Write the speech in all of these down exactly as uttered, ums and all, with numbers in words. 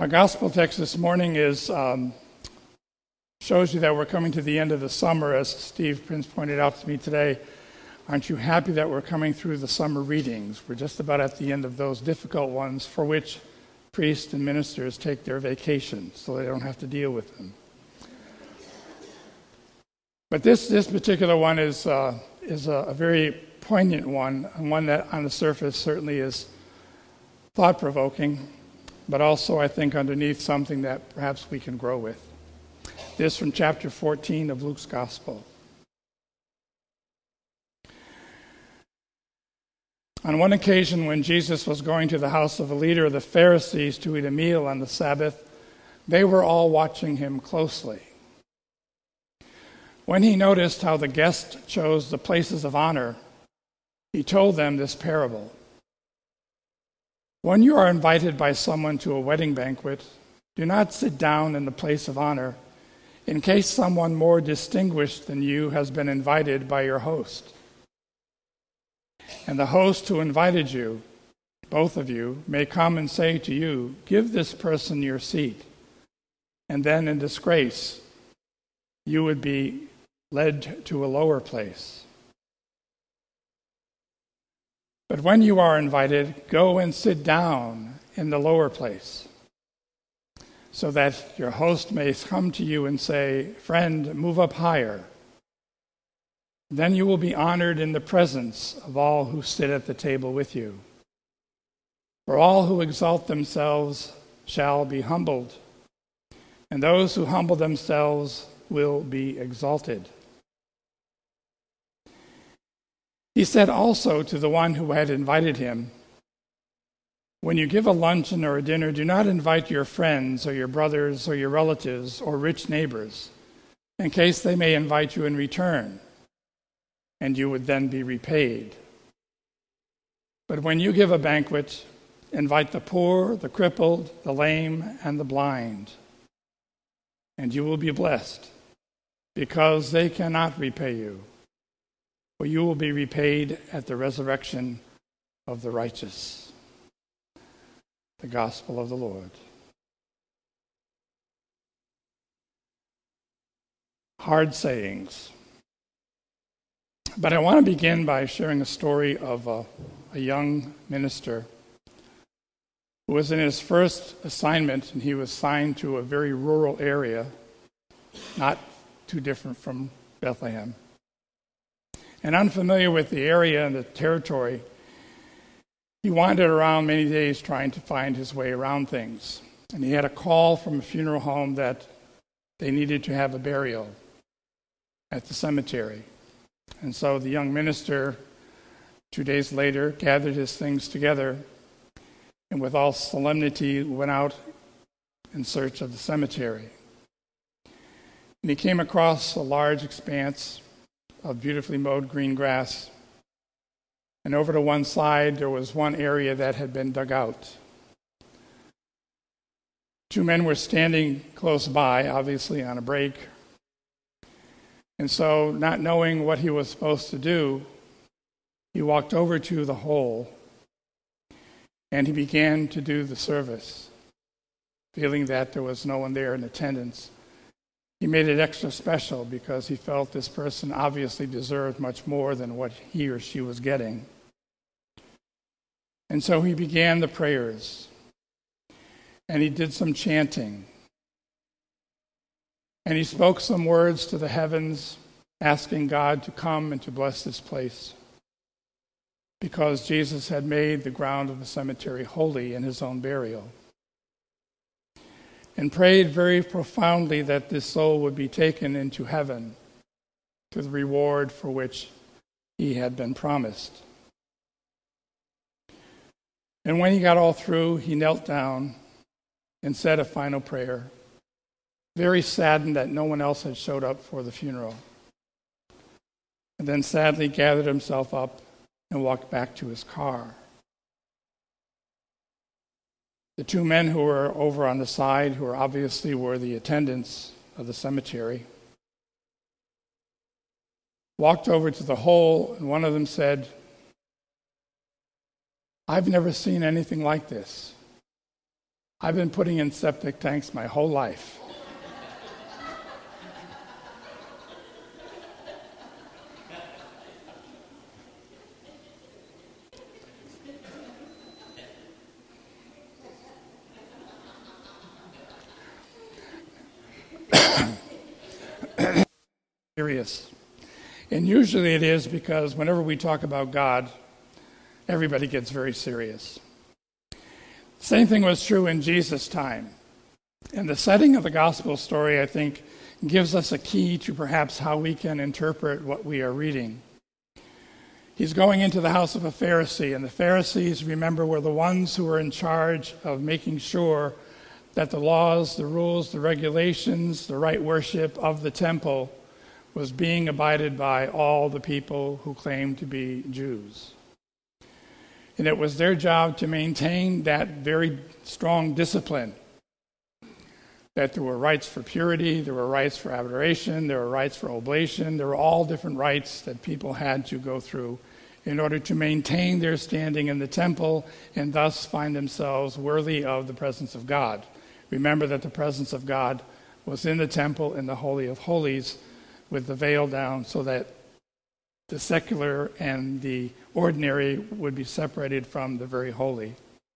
Our gospel text this morning is um, shows you that we're coming to the end of the summer, as Steve Prince pointed out to me today. Aren't you happy that we're coming through the summer readings? We're just about at the end of those difficult ones for which priests and ministers take their vacation so they don't have to deal with them. But this this particular one is uh, is a, a very poignant one, and one that on the surface certainly is thought-provoking, but also I think underneath something that perhaps we can grow with. This from chapter fourteen of Luke's Gospel. On one occasion when Jesus was going to the house of a leader of the Pharisees to eat a meal on the Sabbath, they were all watching him closely. When he noticed how the guests chose the places of honor, he told them this parable. When you are invited by someone to a wedding banquet, do not sit down in the place of honor, in case someone more distinguished than you has been invited by your host. And the host who invited you, both of you, may come and say to you, give this person your seat. And then in disgrace, you would be led to a lower place. But when you are invited, go and sit down in the lower place, so that your host may come to you and say, friend, move up higher. Then you will be honored in the presence of all who sit at the table with you. For all who exalt themselves shall be humbled, and those who humble themselves will be exalted. He said also to the one who had invited him, when you give a luncheon or a dinner, do not invite your friends or your brothers or your relatives or rich neighbors, in case they may invite you in return, and you would then be repaid. But when you give a banquet, invite the poor, the crippled, the lame, and the blind, and you will be blessed, because they cannot repay you, for you will be repaid at the resurrection of the righteous. The Gospel of the Lord. Hard sayings. But I want to begin by sharing a story of a, a young minister who was in his first assignment, and he was assigned to a very rural area, not too different from Bethlehem. And unfamiliar with the area and the territory, he wandered around many days trying to find his way around things. And he had a call from a funeral home that they needed to have a burial at the cemetery. And so the young minister, two days later, gathered his things together and with all solemnity went out in search of the cemetery. And he came across a large expanse of beautifully mowed green grass. And over to one side, there was one area that had been dug out. Two men were standing close by, obviously on a break. And so, not knowing what he was supposed to do, he walked over to the hole and he began to do the service, feeling that there was no one there in attendance. He made it extra special because he felt this person obviously deserved much more than what he or she was getting. And so he began the prayers, and he did some chanting. And he spoke some words to the heavens, asking God to come and to bless this place, because Jesus had made the ground of the cemetery holy in his own burial. And prayed very profoundly that this soul would be taken into heaven to the reward for which he had been promised. And when he got all through, he knelt down and said a final prayer, very saddened that no one else had showed up for the funeral. And then sadly gathered himself up and walked back to his car. The two men who were over on the side, who obviously were the attendants of the cemetery, walked over to the hole, and one of them said, I've never seen anything like this. I've been putting in septic tanks my whole life. Serious. And usually it is because whenever we talk about God, everybody gets very serious. Same thing was true in Jesus' time. And the setting of the gospel story, I think, gives us a key to perhaps how we can interpret what we are reading. He's going into the house of a Pharisee, and the Pharisees, remember, were the ones who were in charge of making sure that the laws, the rules, the regulations, the right worship of the temple was being abided by all the people who claimed to be Jews. And it was their job to maintain that very strong discipline, that there were rites for purity, there were rites for adoration, there were rites for oblation, there were all different rites that people had to go through in order to maintain their standing in the temple and thus find themselves worthy of the presence of God. Remember that the presence of God was in the temple in the Holy of Holies with the veil down so that the secular and the ordinary would be separated from the very holy.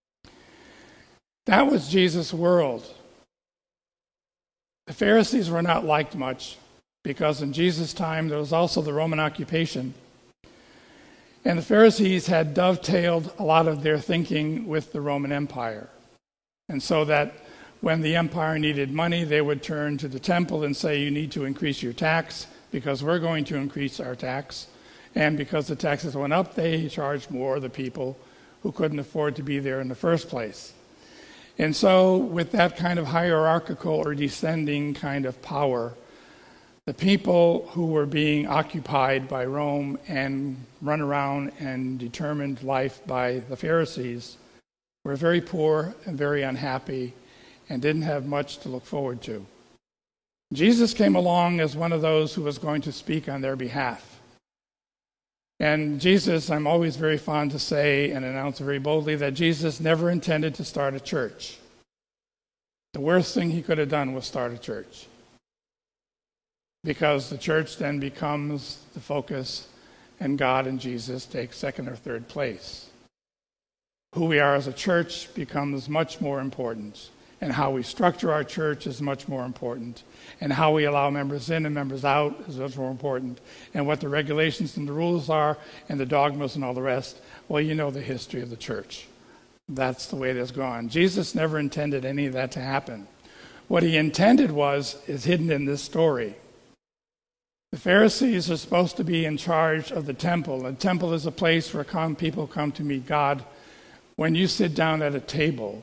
That was Jesus' world. The Pharisees were not liked much because in Jesus' time there was also the Roman occupation. And the Pharisees had dovetailed a lot of their thinking with the Roman Empire. And so that when the empire needed money, they would turn to the temple and say, you need to increase your tax because we're going to increase our tax. And because the taxes went up, they charged more the people who couldn't afford to be there in the first place. And so with that kind of hierarchical or descending kind of power, the people who were being occupied by Rome and run around and determined life by the Pharisees were very poor and very unhappy and didn't have much to look forward to. Jesus came along as one of those who was going to speak on their behalf. And Jesus, I'm always very fond to say and announce very boldly that Jesus never intended to start a church. The worst thing he could have done was start a church, because the church then becomes the focus and God and Jesus take second or third place. Who we are as a church becomes much more important, and how we structure our church is much more important, and how we allow members in and members out is much more important, and what the regulations and the rules are and the dogmas and all the rest. Well, you know the history of the church. That's the way it has gone. Jesus never intended any of that to happen. What he intended was is hidden in this story. The Pharisees are supposed to be in charge of the temple. The temple is a place where come, people come to meet God. When you sit down at a table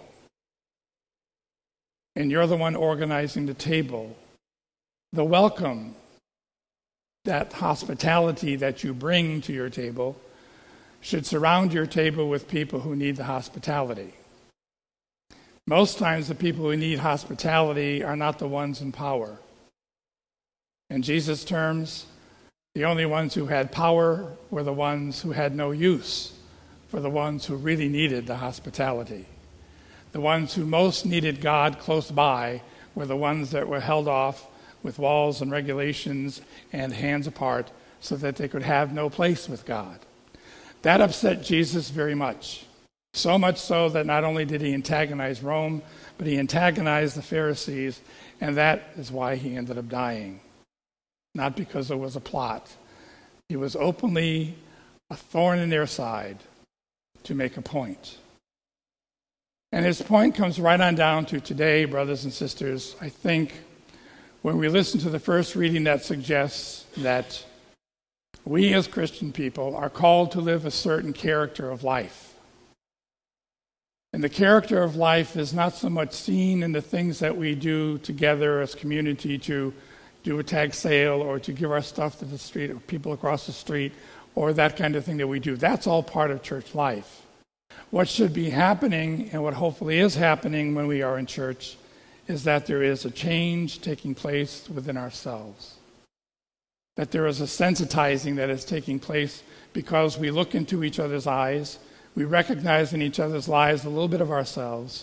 and you're the one organizing the table, the welcome, that hospitality that you bring to your table should surround your table with people who need the hospitality. Most times the people who need hospitality are not the ones in power. In Jesus' terms, the only ones who had power were the ones who had no use for the ones who really needed the hospitality. The ones who most needed God close by were the ones that were held off with walls and regulations and hands apart so that they could have no place with God. That upset Jesus very much. So much so that not only did he antagonize Rome, but he antagonized the Pharisees, and that is why he ended up dying. Not because there was a plot. He was openly a thorn in their side to make a point. And his point comes right on down to today, brothers and sisters. I think when we listen to the first reading that suggests that we as Christian people are called to live a certain character of life. And the character of life is not so much seen in the things that we do together as community to do a tag sale or to give our stuff to the street or people across the street or that kind of thing that we do. That's all part of church life. What should be happening, and what hopefully is happening when we are in church, is that there is a change taking place within ourselves. That there is a sensitizing that is taking place because we look into each other's eyes, we recognize in each other's lives a little bit of ourselves,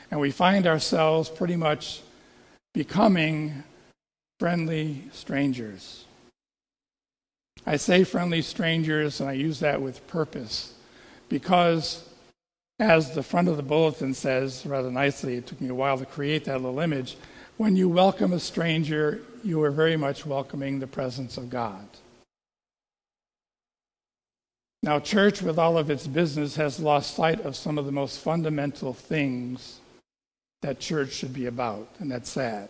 And we find ourselves pretty much becoming friendly strangers. I say friendly strangers, and I use that with purpose, because as the front of the bulletin says rather nicely, it took me a while to create that little image, when you welcome a stranger, you are very much welcoming the presence of God. Now, church, with all of its business, has lost sight of some of the most fundamental things that church should be about, and that's sad.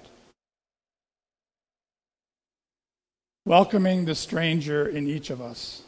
Welcoming the stranger in each of us.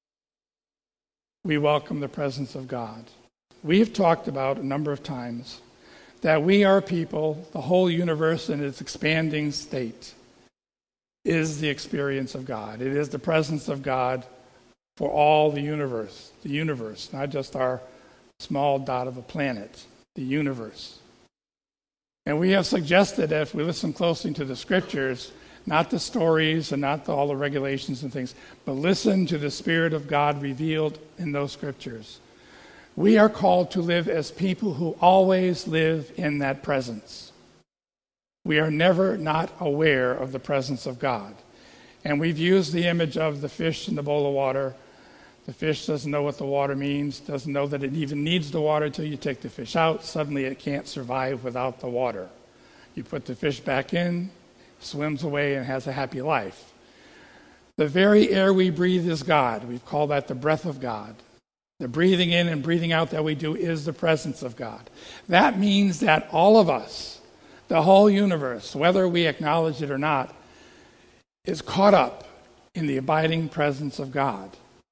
We welcome the presence of God. We've talked about a number of times that we are people, the whole universe in its expanding state is the experience of God. It is the presence of God for all the universe, the universe, not just our small dot of a planet, the universe. And we have suggested that if we listen closely to the scriptures, not the stories and not the, all the regulations and things, but listen to the Spirit of God revealed in those scriptures. We are called to live as people who always live in that presence. We are never not aware of the presence of God. And we've used the image of the fish in the bowl of water. The fish doesn't know what the water means, doesn't know that it even needs the water until you take the fish out. Suddenly it can't survive without the water. You put the fish back in, swims away, and has a happy life. The very air we breathe is God. We call that the breath of God. The breathing in and breathing out that we do is the presence of God. That means that all of us, the whole universe, whether we acknowledge it or not, is caught up in the abiding presence of God.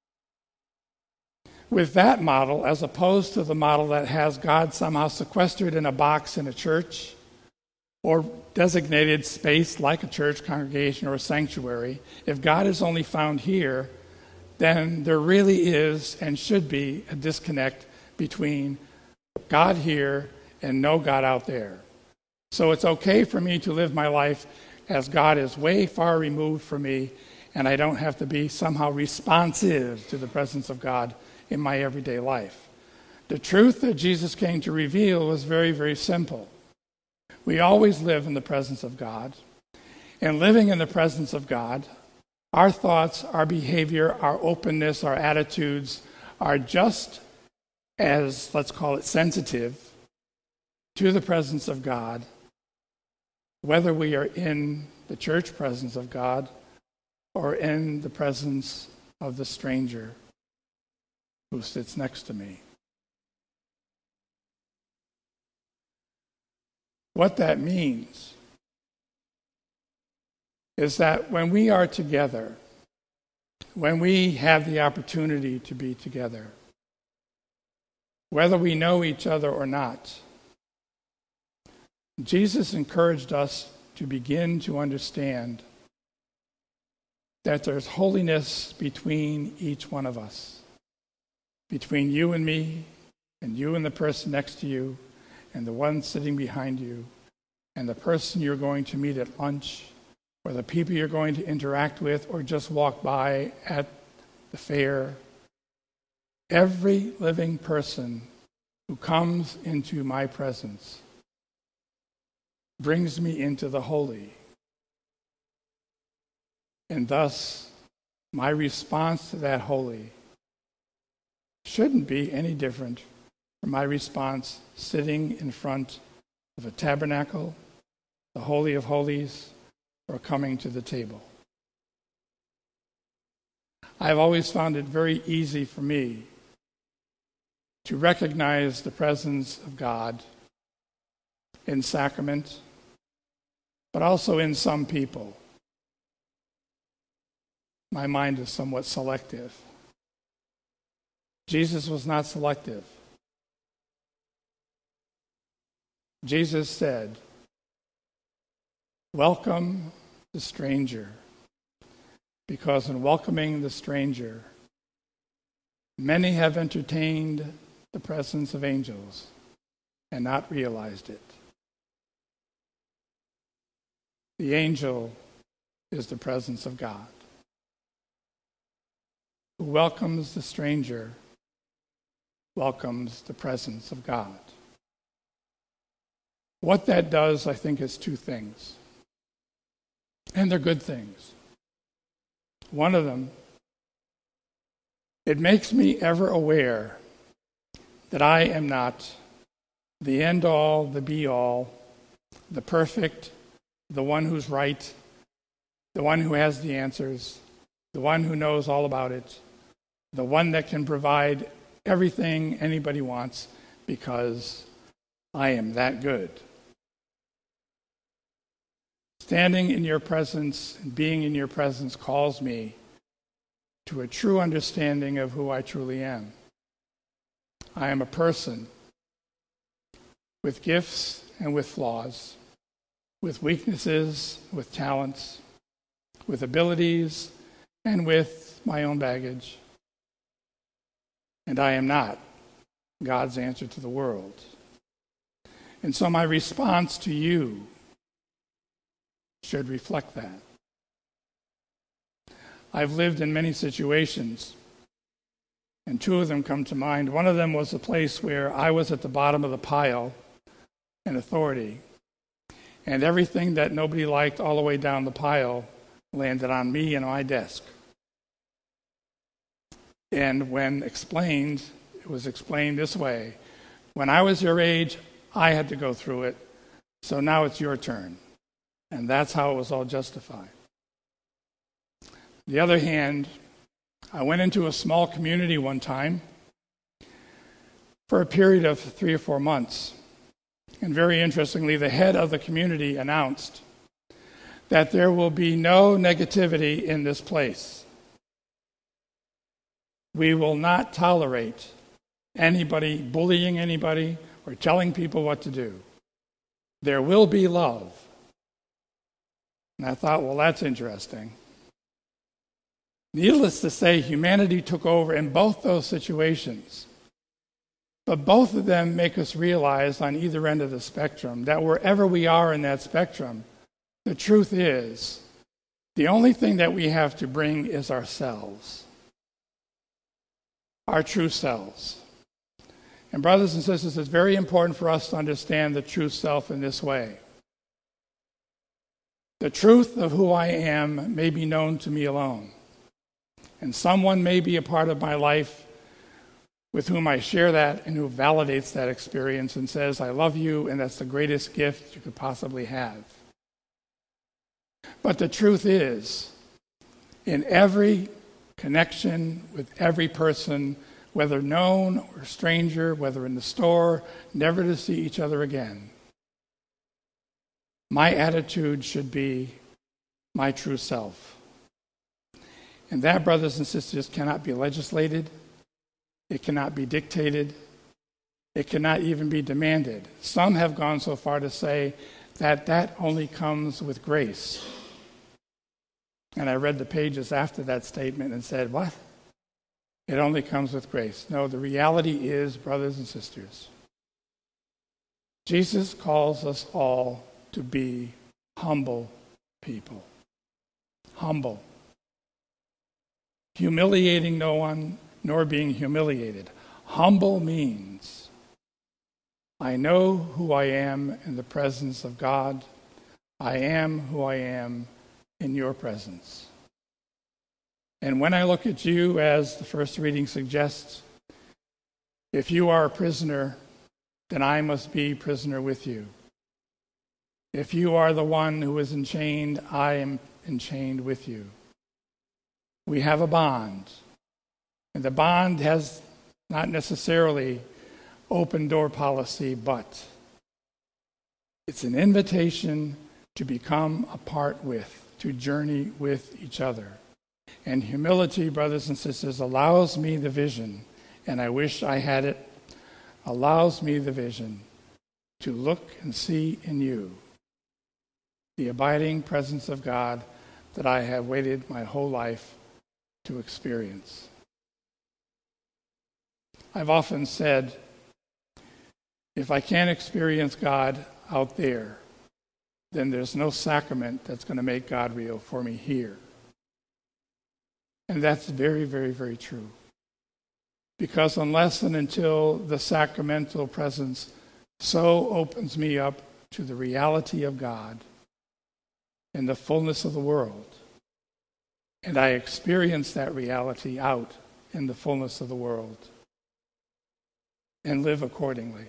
With that model, as opposed to the model that has God somehow sequestered in a box in a church or designated space like a church congregation or a sanctuary, if God is only found here, then there really is and should be a disconnect between God here and no God out there. So it's okay for me to live my life as God is way far removed from me, and I don't have to be somehow responsive to the presence of God in my everyday life. The truth that Jesus came to reveal was very, very simple. We always live in the presence of God, and living in the presence of God, our thoughts, our behavior, our openness, our attitudes are just as, let's call it, sensitive to the presence of God, whether we are in the church presence of God or in the presence of the stranger who sits next to me. What that means is that when we are together, when we have the opportunity to be together, whether we know each other or not, Jesus encouraged us to begin to understand that there's holiness between each one of us, between you and me, and you and the person next to you, and the one sitting behind you, and the person you're going to meet at lunch, or the people you're going to interact with, or just walk by at the fair. Every living person who comes into my presence brings me into the holy. And thus, my response to that holy shouldn't be any different from my response sitting in front of a tabernacle, the Holy of Holies, or coming to the table. I've always found it very easy for me to recognize the presence of God in sacrament, but also in some people. My mind is somewhat selective. Jesus was not selective. Jesus said, "Welcome the stranger," because in welcoming the stranger, many have entertained the presence of angels and not realized it. The angel is the presence of God. Who welcomes the stranger welcomes the presence of God. What that does, I think, is two things. And they're good things. One of them, it makes me ever aware that I am not the end-all, the be-all, the perfect, the one who's right, the one who has the answers, the one who knows all about it, the one that can provide everything anybody wants, because I am that good. Standing in your presence and being in your presence calls me to a true understanding of who I truly am. I am a person with gifts and with flaws, with weaknesses, with talents, with abilities, and with my own baggage. And I am not God's answer to the world. And so my response to you should reflect that. I've lived in many situations, and two of them come to mind. One of them was a place where I was at the bottom of the pile in authority, and everything that nobody liked all the way down the pile landed on me and my desk. And when explained, it was explained this way: when I was your age, I had to go through it, so now it's your turn. And that's how it was all justified. On the other hand, I went into a small community one time for a period of three or four months. And very interestingly, the head of the community announced that there will be no negativity in this place. We will not tolerate anybody bullying anybody or telling people what to do. There will be love. And I thought, well, that's interesting. Needless to say, humanity took over in both those situations. But both of them make us realize on either end of the spectrum that wherever we are in that spectrum, the truth is, the only thing that we have to bring is ourselves. Our true selves. And brothers and sisters, it's very important for us to understand the true self in this way. The truth of who I am may be known to me alone. And someone may be a part of my life with whom I share that and who validates that experience and says, I love you, and that's the greatest gift you could possibly have. But the truth is, in every connection with every person, whether known or stranger, whether in the store, never to see each other again, my attitude should be my true self. And that, brothers and sisters, cannot be legislated. It cannot be dictated. It cannot even be demanded. Some have gone so far to say that that only comes with grace. And I read the pages after that statement and said, what? It only comes with grace. No, the reality is, brothers and sisters, Jesus calls us all to be humble people. Humble. Humiliating no one, nor being humiliated. Humble means I know who I am in the presence of God. I am who I am in your presence. And when I look at you, as the first reading suggests, if you are a prisoner, then I must be prisoner with you. If you are the one who is enchained, I am enchained with you. We have a bond. And the bond has not necessarily open door policy, but it's an invitation to become a part with, to journey with each other. And humility, brothers and sisters, allows me the vision, and I wish I had it, allows me the vision to look and see in you the abiding presence of God that I have waited my whole life to experience. I've often said, if I can't experience God out there, then there's no sacrament that's going to make God real for me here. And that's very, very, very true. Because unless and until the sacramental presence so opens me up to the reality of God in the fullness of the world, and I experience that reality out in the fullness of the world and live accordingly,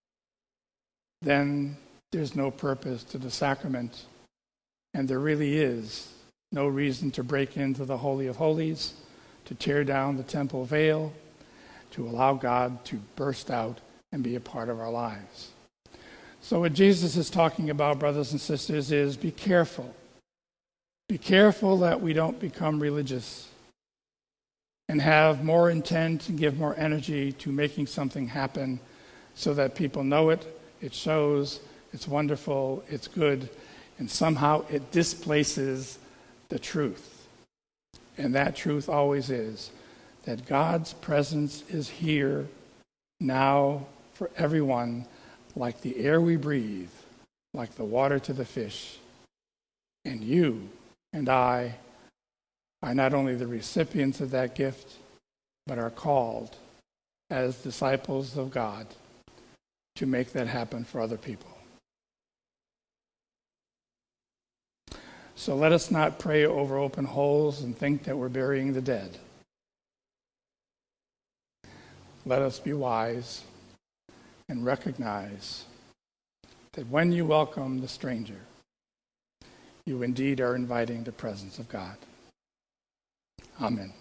then there's no purpose to the sacrament, and there really is no reason to break into the Holy of Holies, to tear down the temple veil, to allow God to burst out and be a part of our lives. So what Jesus is talking about, brothers and sisters, is be careful. Be careful that we don't become religious and have more intent and give more energy to making something happen so that people know it, it shows, it's wonderful, it's good, and somehow it displaces the truth. And that truth always is that God's presence is here now for everyone, like the air we breathe, like the water to the fish. And you and I are not only the recipients of that gift, but are called as disciples of God to make that happen for other people. So let us not pray over open holes and think that we're burying the dead. Let us be wise and recognize that when you welcome the stranger, you indeed are inviting the presence of God. Amen.